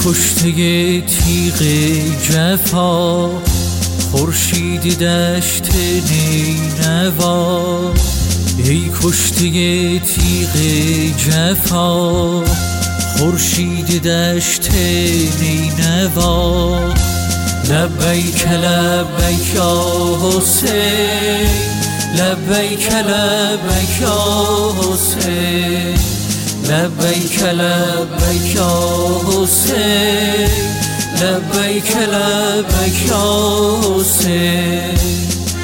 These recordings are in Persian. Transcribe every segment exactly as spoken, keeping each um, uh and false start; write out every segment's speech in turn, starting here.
کشته تیغ جفا، خورشید دشت نینوا. ای کشته تیغ جفا، خورشید دشت نینوا. لبیک لبیک یا حسین، لبیک لبیک یا حسین، لبیک لبیک یا حسین، لبیک لبیک یا حسین.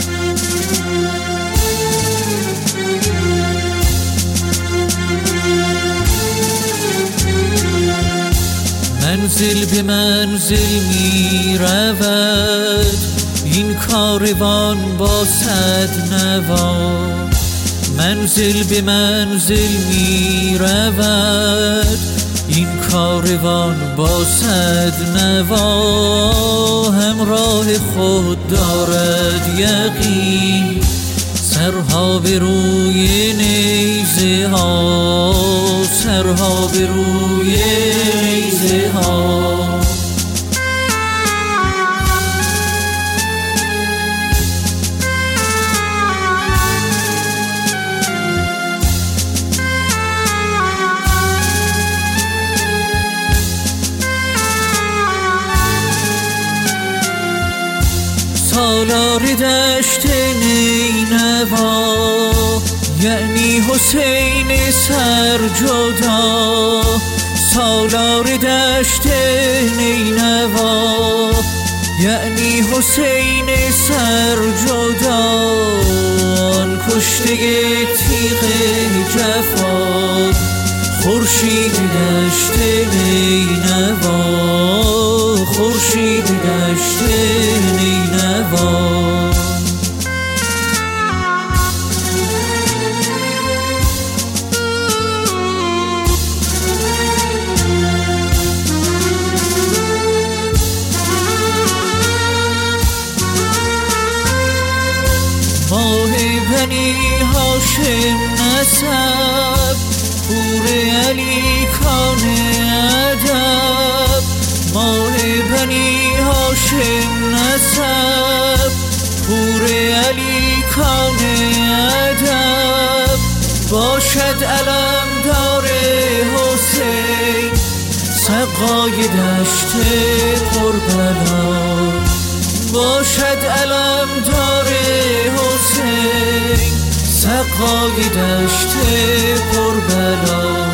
منزل به منزل می رود این کاروان با صد نوا. منزل به منزل می رود این کاروان با صد نوا. همراه خود دارد یقین سرها به روی نیزه ها، سرها به روی نیزه ها. سالار دشت نینوا یعنی حسین سرجدا. سالار دشت نینوا یعنی حسین سرجدا. آن کشته تیغ جفا، خورشید دشت نینوا، خورشید دشت نینوا. ماه بنی هاشم نسب، پور علی کان ادب. ماه بنی هاشم نسب، پور علی کان ادب. باشد علمدار حسین سقای دشت کربلا. باشد علمدار حسین سقای دشت کربلا.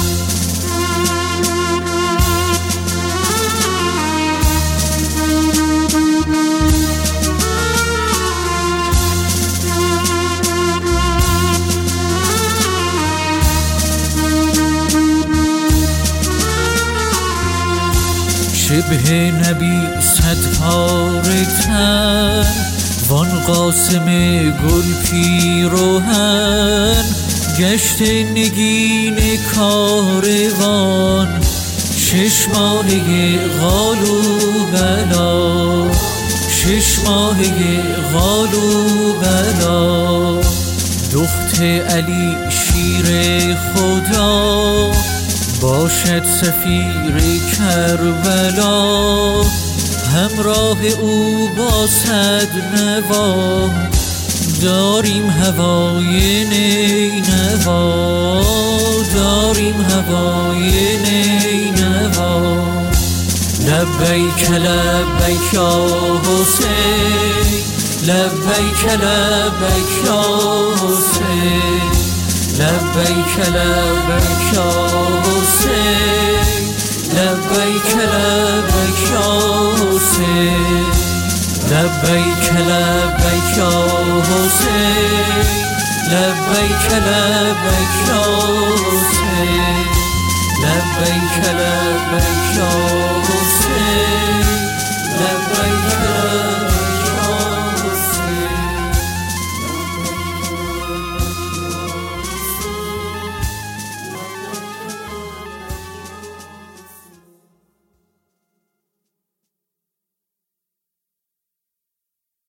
شبه نبی صد پاره تن، وان قاسم گل پیراهن. گشت نگین کاروان شش ماهه قالو بلا، شش ماهه قالو بلا. دخت علی شیر خدا باشد سفیر کربلا. همراه او با صد نوا داریم هوای نینوا، داریم هوای نینوا. لبیک لبیک یا حسین، لبیک لبیک یا حسین، لبیک لبیک یا حسین، لبیک لبیک یا حسین، لبیک لبیک یا حسین، لبیک لبیک یا حسین، لبیک لبیک یا